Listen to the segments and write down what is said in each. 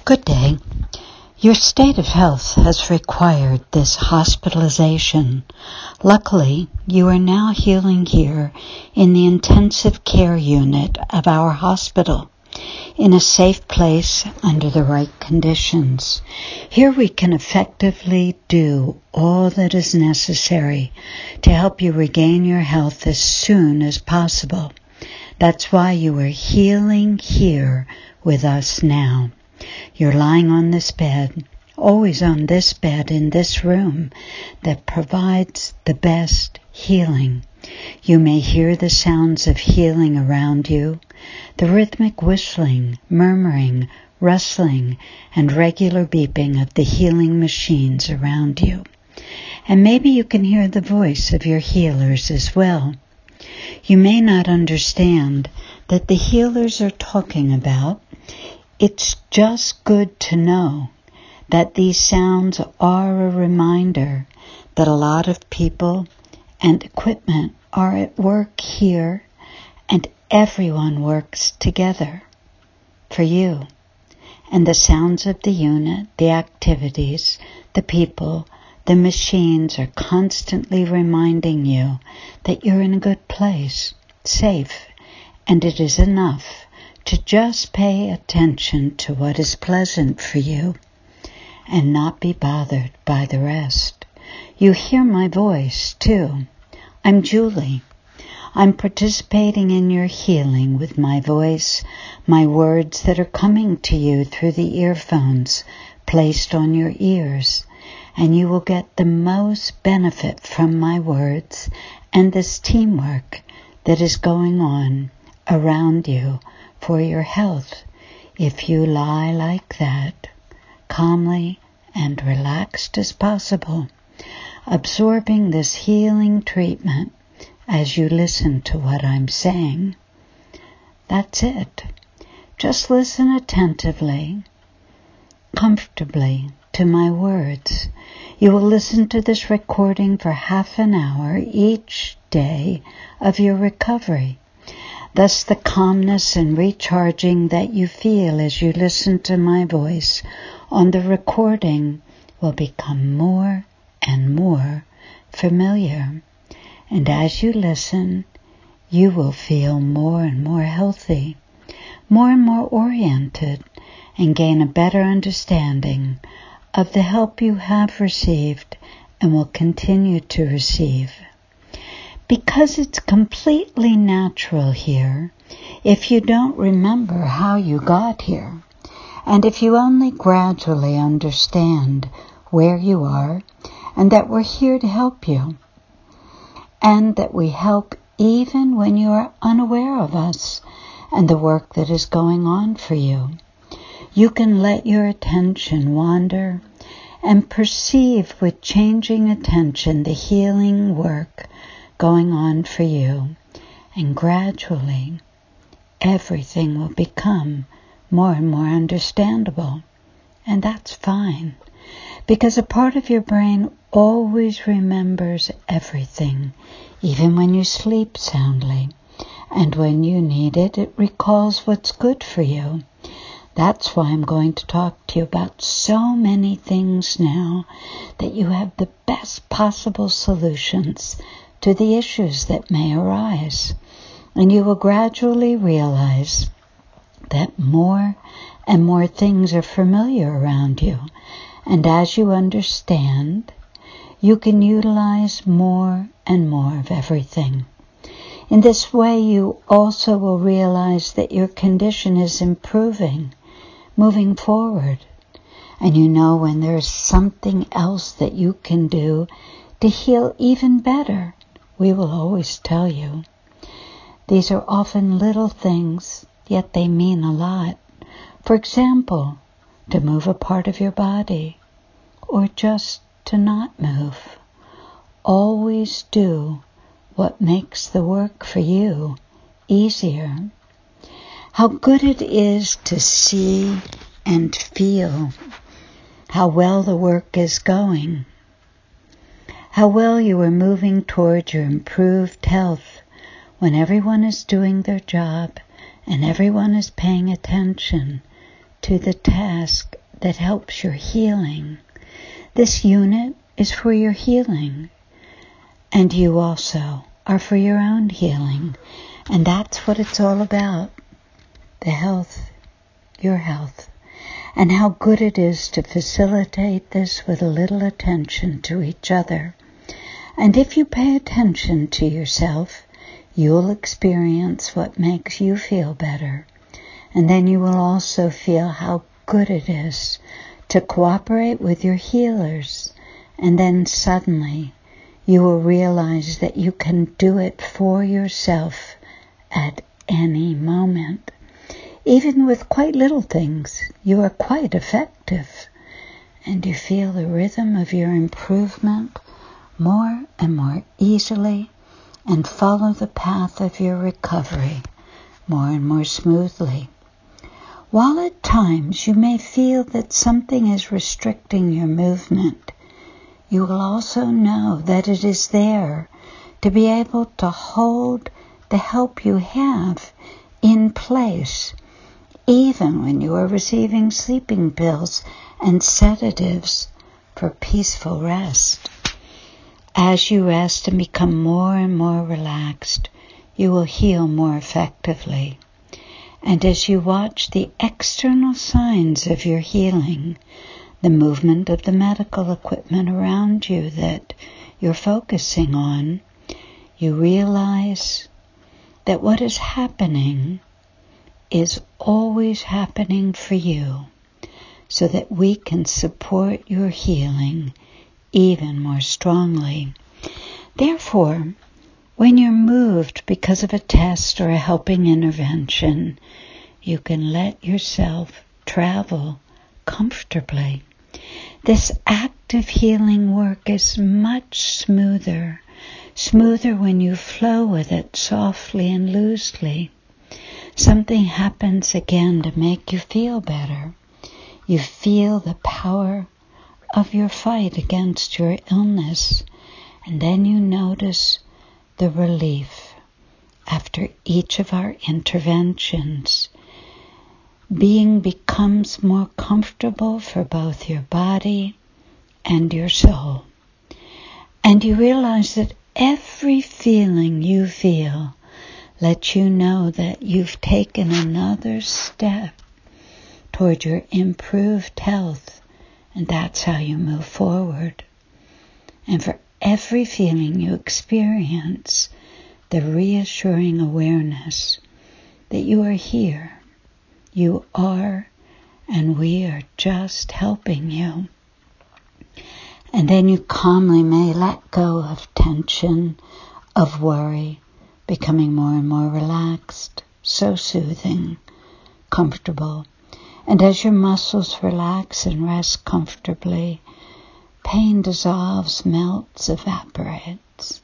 Good day. Your state of health has required this hospitalization. Luckily, you are now healing here in the intensive care unit of our hospital, in a safe place under the right conditions. Here we can effectively do all that is necessary to help you regain your health as soon as possible. That's why you are healing here with us now. You're lying on this bed, always on this bed in this room that provides the best healing. You may hear the sounds of healing around you, the rhythmic whistling, murmuring, rustling, and regular beeping of the healing machines around you. And maybe you can hear the voice of your healers as well. You may not understand that the healers are talking about. It's just good to know that these sounds are a reminder that a lot of people and equipment are at work here, and everyone works together for you. And the sounds of the unit, the activities, the people, the machines are constantly reminding you that you're in a good place, safe, and it is enough to just pay attention to what is pleasant for you and not be bothered by the rest. You hear my voice too. I'm Julie. I'm participating in your healing with my voice, my words that are coming to you through the earphones placed on your ears, and you will get the most benefit from my words and this teamwork that is going on around you for your health if you lie like that, calmly and relaxed as possible, absorbing this healing treatment as you listen to what I'm saying. That's it. Just listen attentively, comfortably to my words. You will listen to this recording for half an hour each day of your recovery. Thus the calmness and recharging that you feel as you listen to my voice on the recording will become more and more familiar. And as you listen, you will feel more and more healthy, more and more oriented, and gain a better understanding of the help you have received and will continue to receive. Because it's completely natural here, if you don't remember how you got here, and if you only gradually understand where you are, and that we're here to help you, and that we help even when you are unaware of us and the work that is going on for you, you can let your attention wander and perceive with changing attention the healing work going on for you, and gradually everything will become more and more understandable. And that's fine, because a part of your brain always remembers everything, even when you sleep soundly, and when you need it, it recalls what's good for you. That's why I'm going to talk to you about so many things now, that you have the best possible solutions to the issues that may arise. And you will gradually realize that more and more things are familiar around you. And as you understand, you can utilize more and more of everything. In this way, you also will realize that your condition is improving, moving forward. And you know when there's something else that you can do to heal even better, we will always tell you. These are often little things, yet they mean a lot. For example, to move a part of your body, or just to not move. Always do what makes the work for you easier. How good it is to see and feel how well the work is going. How well you are moving toward your improved health when everyone is doing their job and everyone is paying attention to the task that helps your healing. This unit is for your healing, and you also are for your own healing. And that's what it's all about, the health, your health, and how good it is to facilitate this with a little attention to each other. And if you pay attention to yourself, you'll experience what makes you feel better. And then you will also feel how good it is to cooperate with your healers. And then suddenly you will realize that you can do it for yourself at any moment. Even with quite little things, you are quite effective. And you feel the rhythm of your improvement more and more easily, and follow the path of your recovery more and more smoothly. While at times you may feel that something is restricting your movement, you will also know that it is there to be able to hold the help you have in place, even when you are receiving sleeping pills and sedatives for peaceful rest. As you rest and become more and more relaxed, you will heal more effectively. And as you watch the external signs of your healing, the movement of the medical equipment around you that you're focusing on, you realize that what is happening is always happening for you, so that we can support your healing even more strongly. Therefore, when you're moved because of a test or a helping intervention, you can let yourself travel comfortably. This active healing work is much smoother when you flow with it softly and loosely. Something happens again to make you feel better. You feel the power of your fight against your illness, and then you notice the relief after each of our interventions. Being becomes more comfortable for both your body and your soul. And you realize that every feeling you feel lets you know that you've taken another step toward your improved health. And that's how you move forward. And for every feeling you experience, the reassuring awareness that you are here, you are, and we are just helping you. And then you calmly may let go of tension, of worry, becoming more and more relaxed, so soothing, comfortable. And as your muscles relax and rest comfortably, pain dissolves, melts, evaporates.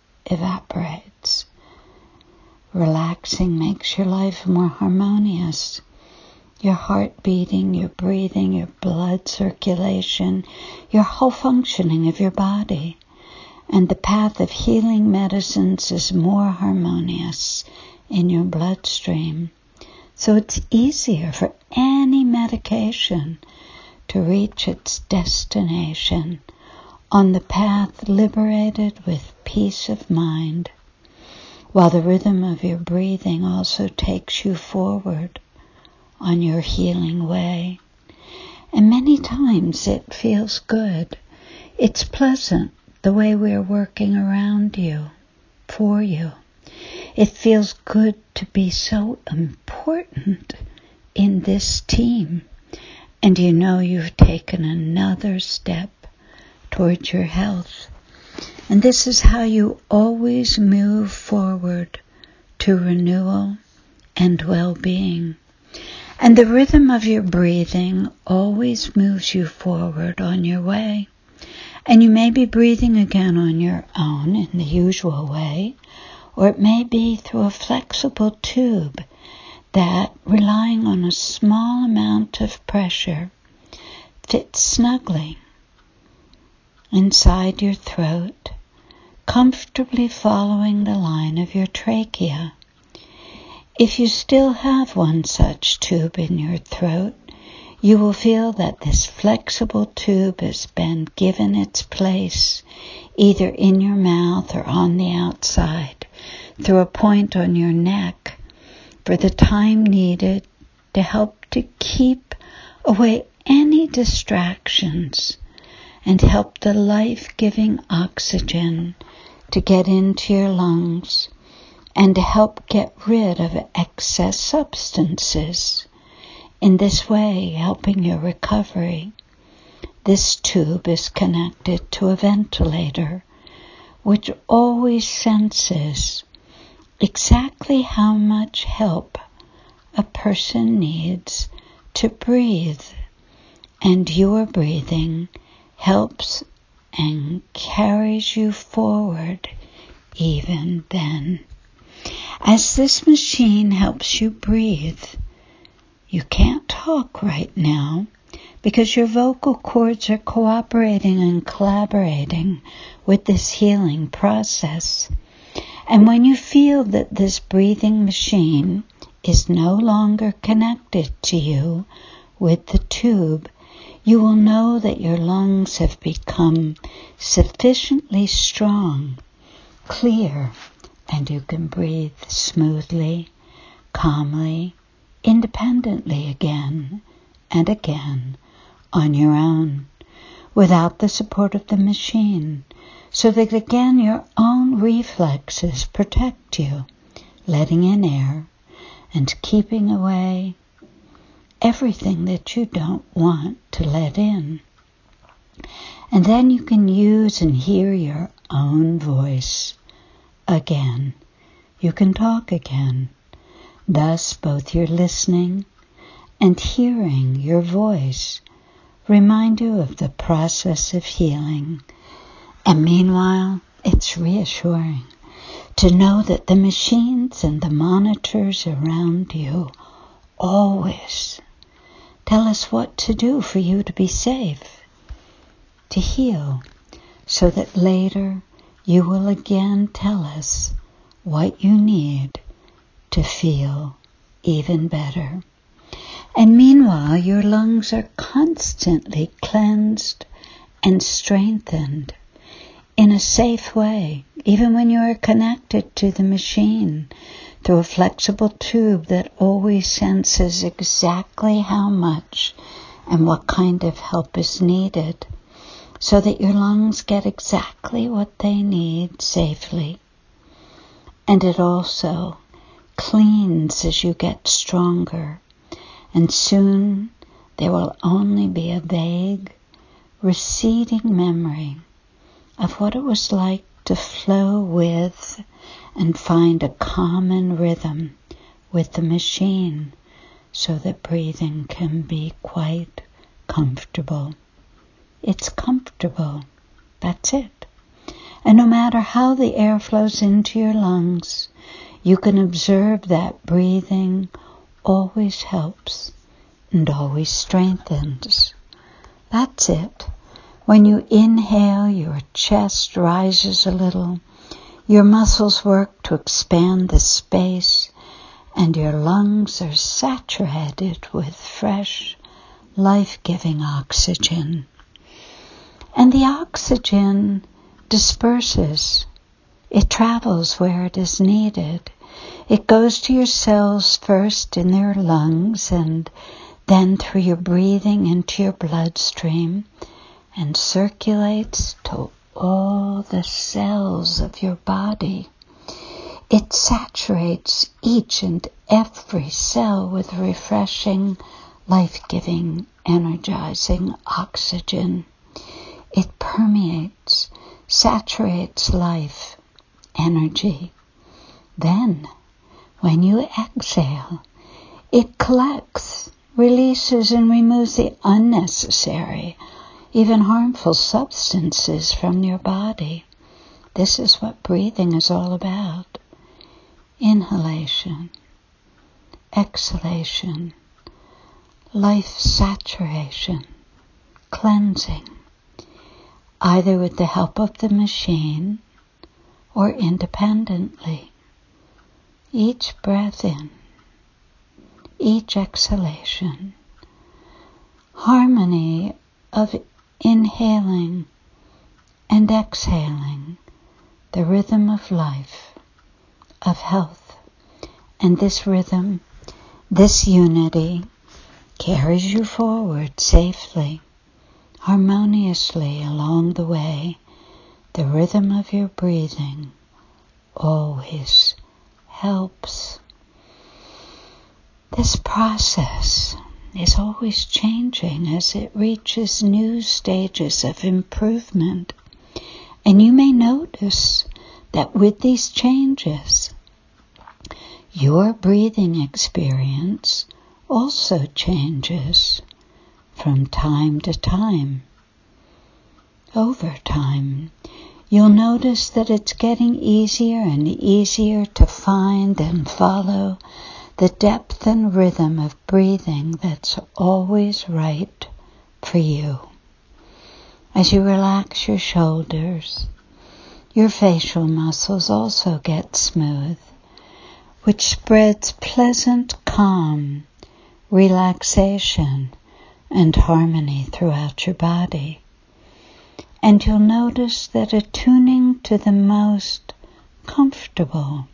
Relaxing makes your life more harmonious. Your heart beating, your breathing, your blood circulation, your whole functioning of your body. And the path of healing medicines is more harmonious in your bloodstream. So it's easier for any medication to reach its destination on the path liberated with peace of mind, while the rhythm of your breathing also takes you forward on your healing way. And many times it feels good. It's pleasant the way we're working around you, for you. It feels good to be so important in this team. And you know you've taken another step towards your health. And this is how you always move forward to renewal and well-being. And the rhythm of your breathing always moves you forward on your way. And you may be breathing again on your own in the usual way, or it may be through a flexible tube that, relying on a small amount of pressure, fits snugly inside your throat, comfortably following the line of your trachea. If you still have one such tube in your throat, you will feel that this flexible tube has been given its place, either in your mouth or on the outside, through a point on your neck, for the time needed to help to keep away any distractions and help the life-giving oxygen to get into your lungs and to help get rid of excess substances. In this way, helping your recovery. This tube is connected to a ventilator, which always senses exactly how much help a person needs to breathe, and your breathing helps and carries you forward even then. As this machine helps you breathe, you can't talk right now because your vocal cords are cooperating and collaborating with this healing process. And when you feel that this breathing machine is no longer connected to you with the tube, you will know that your lungs have become sufficiently strong, clear, and you can breathe smoothly, calmly, independently again and again on your own, without the support of the machine, so that again your own reflexes protect you, letting in air and keeping away everything that you don't want to let in. And then you can use and hear your own voice again. You can talk again. Thus, both your listening and hearing your voice remind you of the process of healing. And meanwhile, it's reassuring to know that the machines and the monitors around you always tell us what to do for you to be safe, to heal, so that later you will again tell us what you need to feel even better. And meanwhile, your lungs are constantly cleansed and strengthened in a safe way, even when you are connected to the machine through a flexible tube that always senses exactly how much and what kind of help is needed, so that your lungs get exactly what they need safely. And it also cleans as you get stronger, and soon there will only be a vague, receding memory of what it was like to flow with and find a common rhythm with the machine, so that breathing can be quite comfortable. It's comfortable. That's it. And no matter how the air flows into your lungs, you can observe that breathing always helps and always strengthens. That's it. When you inhale, your chest rises a little, your muscles work to expand the space, and your lungs are saturated with fresh, life-giving oxygen. And the oxygen disperses. It travels where it is needed. It goes to your cells first in their lungs and then through your breathing into your bloodstream and circulates to all the cells of your body. It saturates each and every cell with refreshing, life-giving, energizing oxygen. It permeates, saturates life, energy. Then, when you exhale, it collects, releases, and removes the unnecessary, even harmful substances from your body. This is what breathing is all about. Inhalation, exhalation, life saturation, cleansing, either with the help of the machine or independently. Each breath in, each exhalation, harmony of inhaling and exhaling, the rhythm of life, of health. And this rhythm, this unity, carries you forward safely, harmoniously along the way. The rhythm of your breathing always helps. This process is always changing as it reaches new stages of improvement. And you may notice that with these changes, your breathing experience also changes from time to time. Over time, you'll notice that it's getting easier and easier to find and follow the depth and rhythm of breathing that's always right for you. As you relax your shoulders, your facial muscles also get smooth, which spreads pleasant calm, relaxation, and harmony throughout your body. And you'll notice that attuning to the most comfortable,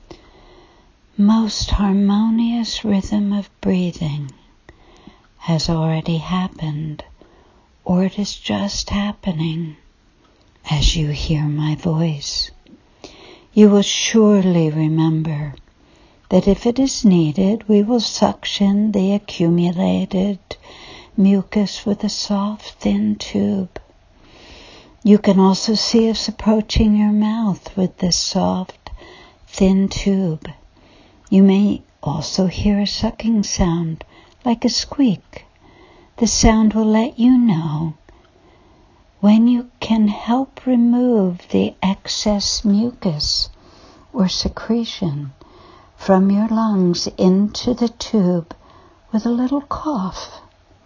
most harmonious rhythm of breathing has already happened, or it is just happening as you hear my voice. You will surely remember that if it is needed, we will suction the accumulated mucus with a soft, thin tube. You can also see us approaching your mouth with this soft, thin tube. You may also hear a sucking sound, like a squeak. The sound will let you know when you can help remove the excess mucus or secretion from your lungs into the tube with a little cough.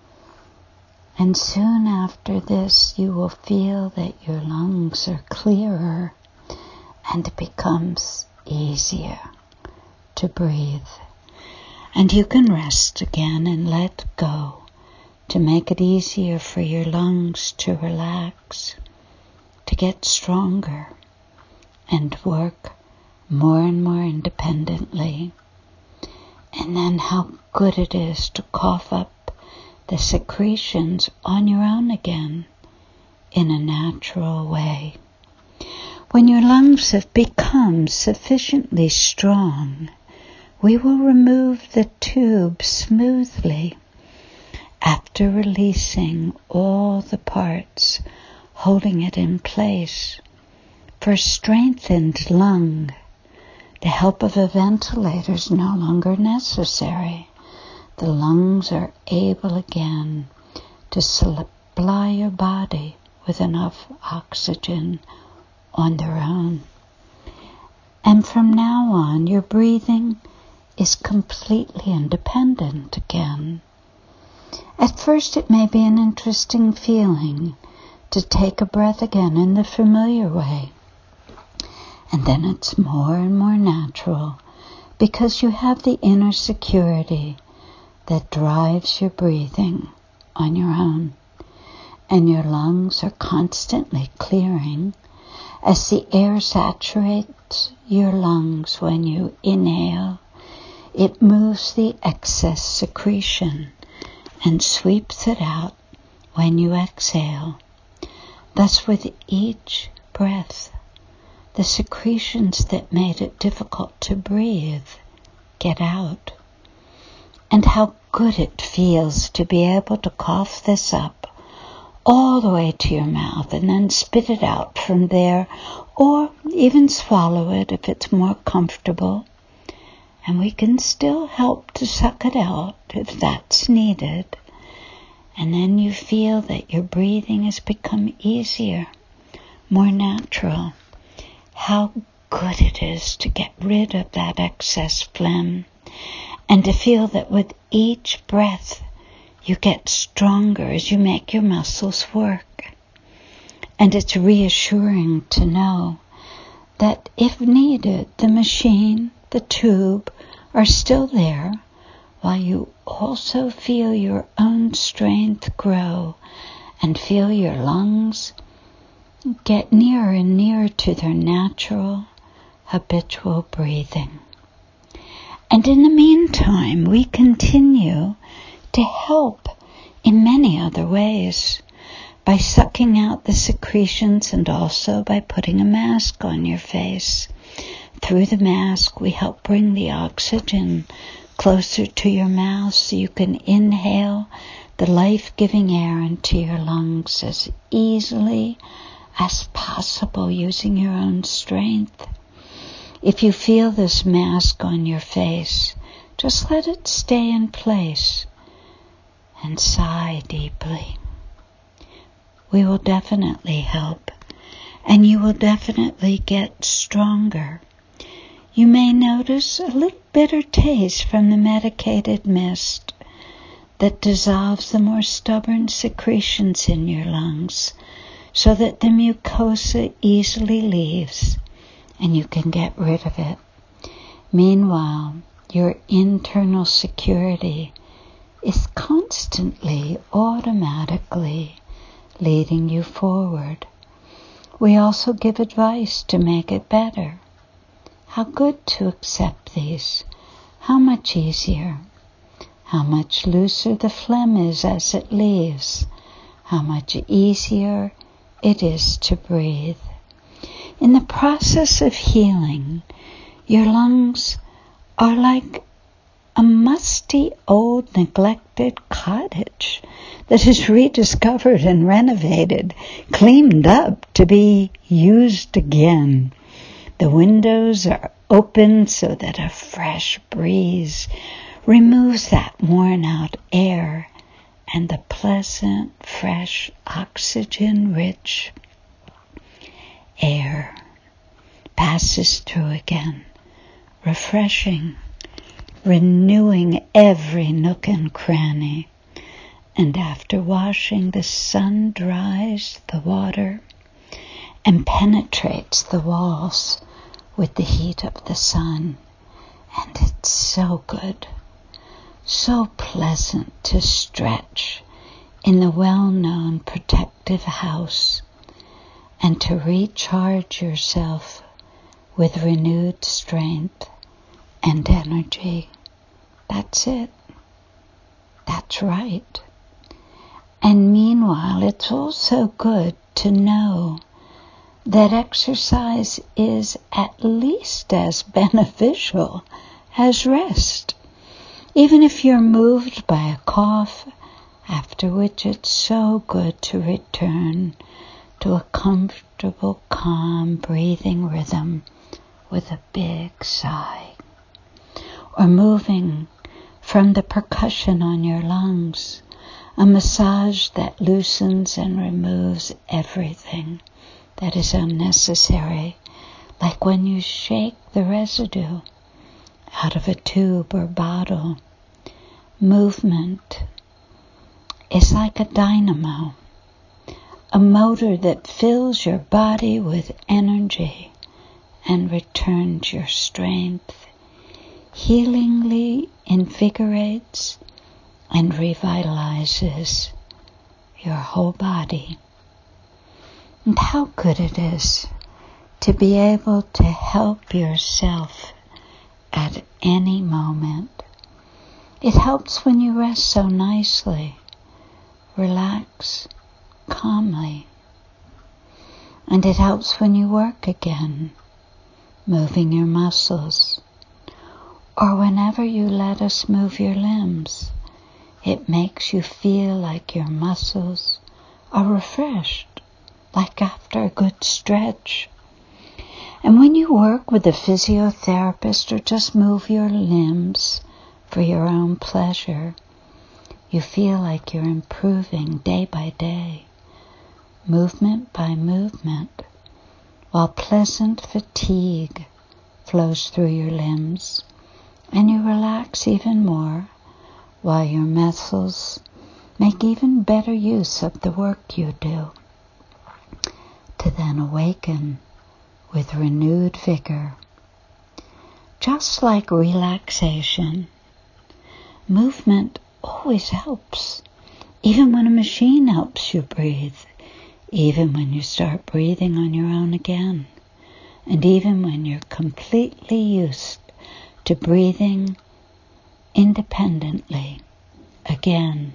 And soon after this, you will feel that your lungs are clearer and it becomes easier to breathe. And you can rest again and let go to make it easier for your lungs to relax, to get stronger and work more and more independently. And then how good it is to cough up the secretions on your own again in a natural way. When your lungs have become sufficiently strong, we will remove the tube smoothly after releasing all the parts holding it in place. For a strengthened lung, the help of a ventilator is no longer necessary. The lungs are able again to supply your body with enough oxygen on their own. And from now on, your breathing is completely independent again. At first, it may be an interesting feeling to take a breath again in the familiar way. And then it's more and more natural because you have the inner security that drives your breathing on your own. And your lungs are constantly clearing as the air saturates your lungs when you inhale. It moves the excess secretion and sweeps it out when you exhale. Thus, with each breath, the secretions that made it difficult to breathe get out. And how good it feels to be able to cough this up all the way to your mouth and then spit it out from there, or even swallow it if it's more comfortable. And we can still help to suck it out if that's needed. And then you feel that your breathing has become easier, more natural. How good it is to get rid of that excess phlegm and to feel that with each breath you get stronger as you make your muscles work. And it's reassuring to know that if needed, the machine, the tube are still there, while you also feel your own strength grow and feel your lungs get nearer and nearer to their natural, habitual breathing. And in the meantime, we continue to help in many other ways, by sucking out the secretions and also by putting a mask on your face. Through the mask, we help bring the oxygen closer to your mouth so you can inhale the life-giving air into your lungs as easily as possible using your own strength. If you feel this mask on your face, just let it stay in place and sigh deeply. We will definitely help, and you will definitely get stronger. You may notice a little bitter taste from the medicated mist that dissolves the more stubborn secretions in your lungs so that the mucosa easily leaves and you can get rid of it. Meanwhile, your internal security is constantly, automatically leading you forward. We also give advice to make it better. How good to accept these. How much easier. How much looser the phlegm is as it leaves. How much easier it is to breathe. In the process of healing, your lungs are like a musty, old, neglected cottage that is rediscovered and renovated, cleaned up to be used again. The windows are open so that a fresh breeze removes that worn-out air, and the pleasant, fresh, oxygen-rich air passes through again, refreshing, renewing every nook and cranny. And after washing, the sun dries the water and penetrates the walls with the heat of the sun. And it's so good, so pleasant to stretch in the well-known protective house and to recharge yourself with renewed strength and energy. That's it. That's right. And meanwhile, it's also good to know that exercise is at least as beneficial as rest. Even if you're moved by a cough, after which it's so good to return to a comfortable, calm breathing rhythm with a big sigh. Or moving from the percussion on your lungs, a massage that loosens and removes everything that is unnecessary, like when you shake the residue out of a tube or bottle. Movement is like a dynamo, a motor that fills your body with energy and returns your strength, healingly invigorates and revitalizes your whole body. And how good it is to be able to help yourself at any moment. It helps when you rest so nicely, relax calmly. And it helps when you work again, moving your muscles. Or whenever you let us move your limbs, it makes you feel like your muscles are refreshed, like after a good stretch. And when you work with a physiotherapist or just move your limbs for your own pleasure, you feel like you're improving day by day, movement by movement, while pleasant fatigue flows through your limbs, and you relax even more while your muscles make even better use of the work you do, to then awaken with renewed vigor. Just like relaxation, movement always helps. Even when a machine helps you breathe. Even when you start breathing on your own again. And even when you're completely used to breathing independently again.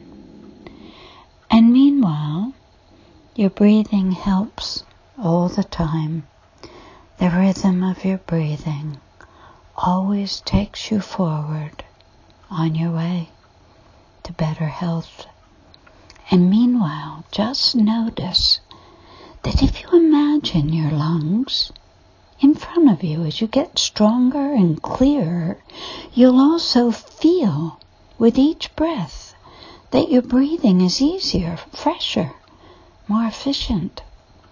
And meanwhile, your breathing helps all the time. The rhythm of your breathing always takes you forward on your way to better health. And meanwhile, just notice that if you imagine your lungs in front of you as you get stronger and clearer, you'll also feel with each breath that your breathing is easier, fresher, more efficient.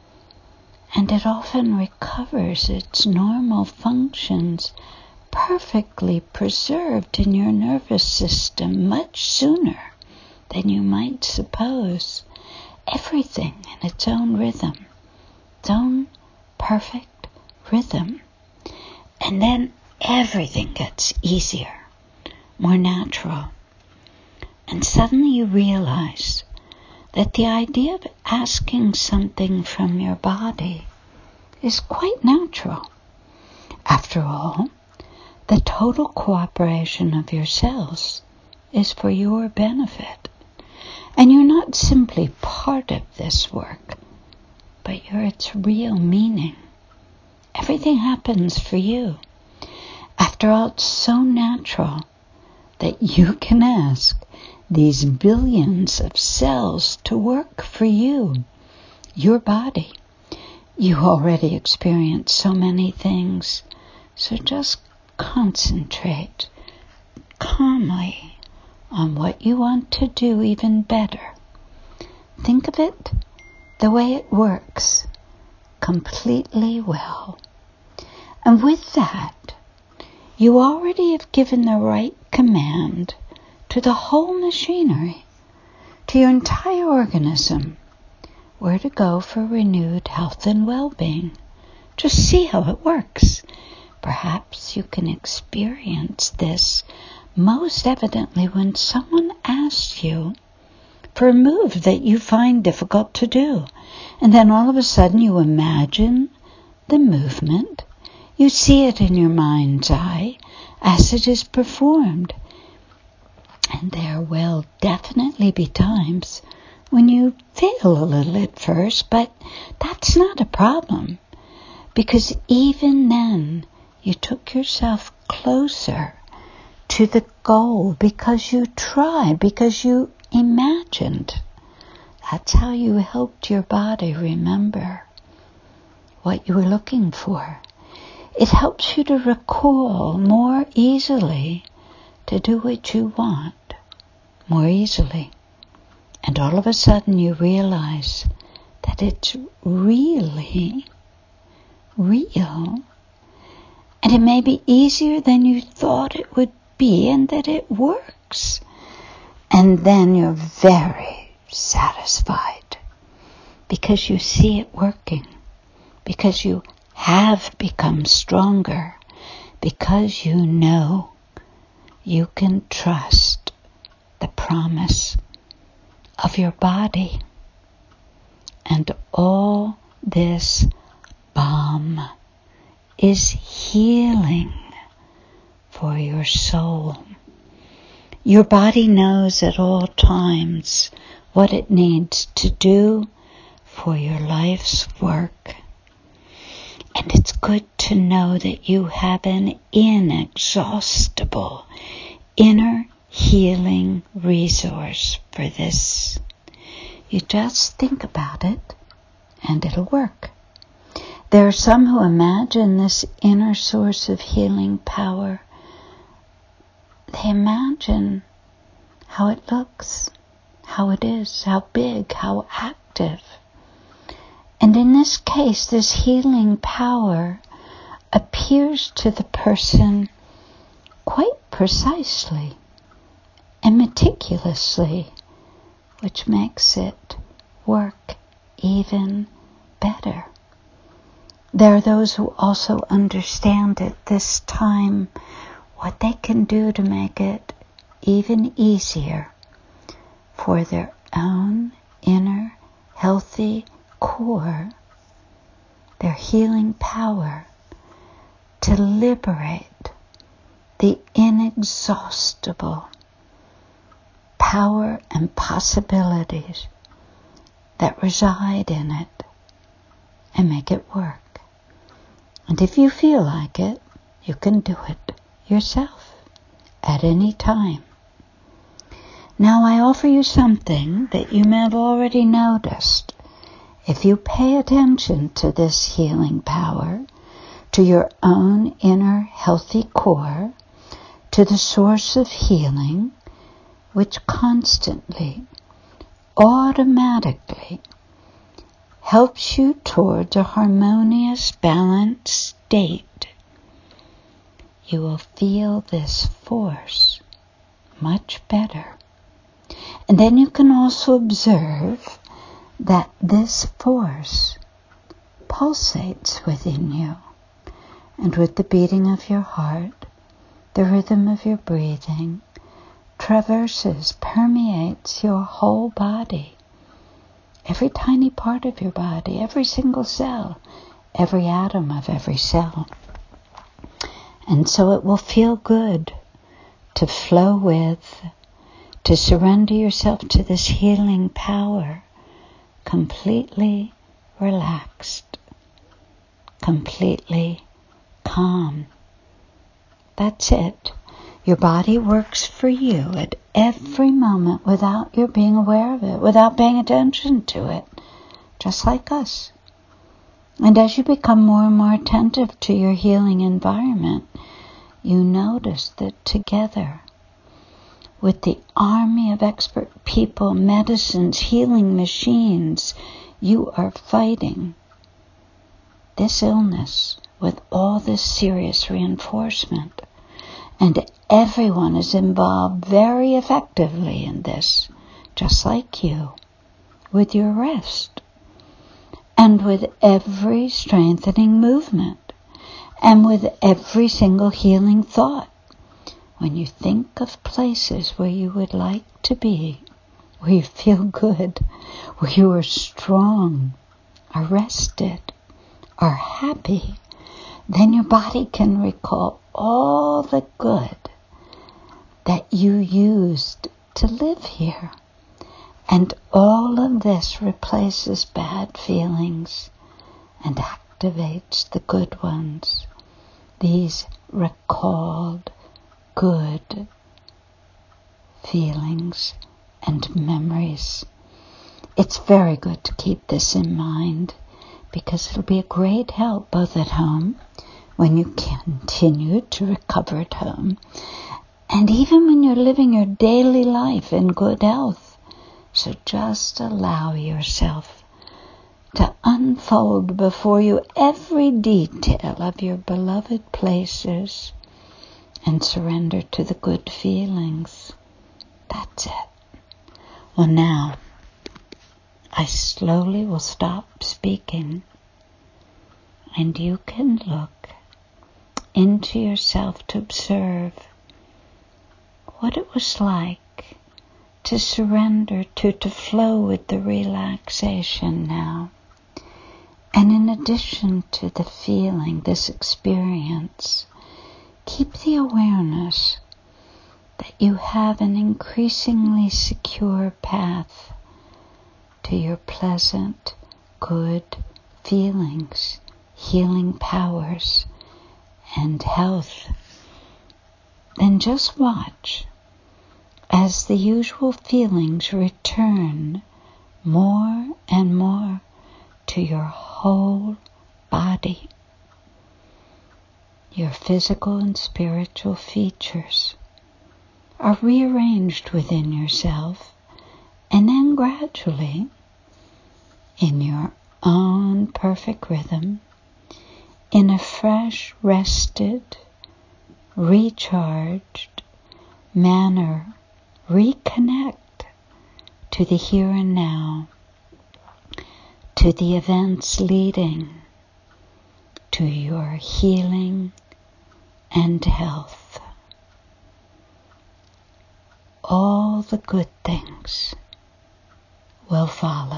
And it often recovers its normal functions, perfectly preserved in your nervous system much sooner than you might suppose. Everything in its own rhythm, its own perfect rhythm. And then everything gets easier, more natural. And suddenly you realize that the idea of asking something from your body is quite natural. After all, the total cooperation of your cells is for your benefit. And you're not simply part of this work, but you're its real meaning. Everything happens for you. After all, it's so natural that you can ask these billions of cells to work for you, your body. You already experience so many things, so just concentrate calmly on what you want to do even better. Think of it the way it works, completely well. And with that, you already have given the right command to the whole machinery, to your entire organism, where to go for renewed health and well-being. Just see how it works. Perhaps you can experience this most evidently when someone asks you for a move that you find difficult to do. And then all of a sudden you imagine the movement. You see it in your mind's eye as it is performed. And there will definitely be times when you fail a little at first, but that's not a problem. Because even then, you took yourself closer to the goal because you tried, because you imagined. That's how you helped your body remember what you were looking for. It helps you to recall more easily to do what you want more easily. And all of a sudden you realize that it's really real. And it may be easier than you thought it would be, and that it works. And then you're very satisfied because you see it working, because you have become stronger, because you know you can trust the promise of your body. And all this balm is healing for your soul. Your body knows at all times what it needs to do for your life's work. And it's good to know that you have an inexhaustible inner healing resource for this. You just think about it and it'll work. There are some who imagine this inner source of healing power. They imagine how it looks, how it is, how big, how active. And in this case, this healing power appears to the person quite precisely and meticulously, which makes it work even better. There are those who also understand at this time what they can do to make it even easier for their own inner healthy core, their healing power, to liberate the inexhaustible power and possibilities that reside in it and make it work. And if you feel like it, you can do it yourself at any time. Now I offer you something that you may have already noticed. If you pay attention to this healing power, to your own inner healthy core, to the source of healing, which constantly, automatically helps you towards a harmonious, balanced state, you will feel this force much better. And then you can also observe that this force pulsates within you, and with the beating of your heart, the rhythm of your breathing, traverses, permeates your whole body, every tiny part of your body, every single cell, every atom of every cell. And so it will feel good to flow with, to surrender yourself to this healing power, completely relaxed, completely calm. That's it. Your body works for you at every moment without your being aware of it, without paying attention to it, just like us. And as you become more and more attentive to your healing environment, you notice that together with the army of expert people, medicines, healing machines, you are fighting this illness with all this serious reinforcement. And everyone is involved very effectively in this, just like you, with your rest, and with every strengthening movement, and with every single healing thought. When you think of places where you would like to be, where you feel good, where you are strong, are rested, are happy, then your body can recall all the good that you used to live here. And all of this replaces bad feelings and activates the good ones, these recalled good feelings and memories. It's very good to keep this in mind, because it'll be a great help both at home, when you continue to recover at home, and even when you're living your daily life in good health. So just allow yourself to unfold before you every detail of your beloved places and surrender to the good feelings. That's it. Well, now, I slowly will stop speaking, and you can look into yourself to observe what it was like to surrender to flow with the relaxation now. And in addition to the feeling, this experience, keep the awareness that you have an increasingly secure path to your pleasant, good feelings, healing powers, and health. Then just watch as the usual feelings return more and more to your whole body. Your physical and spiritual features are rearranged within yourself, and then gradually, in your own perfect rhythm, in a fresh, rested, recharged manner, reconnect to the here and now, to the events leading to your healing and health. all the good things will follow.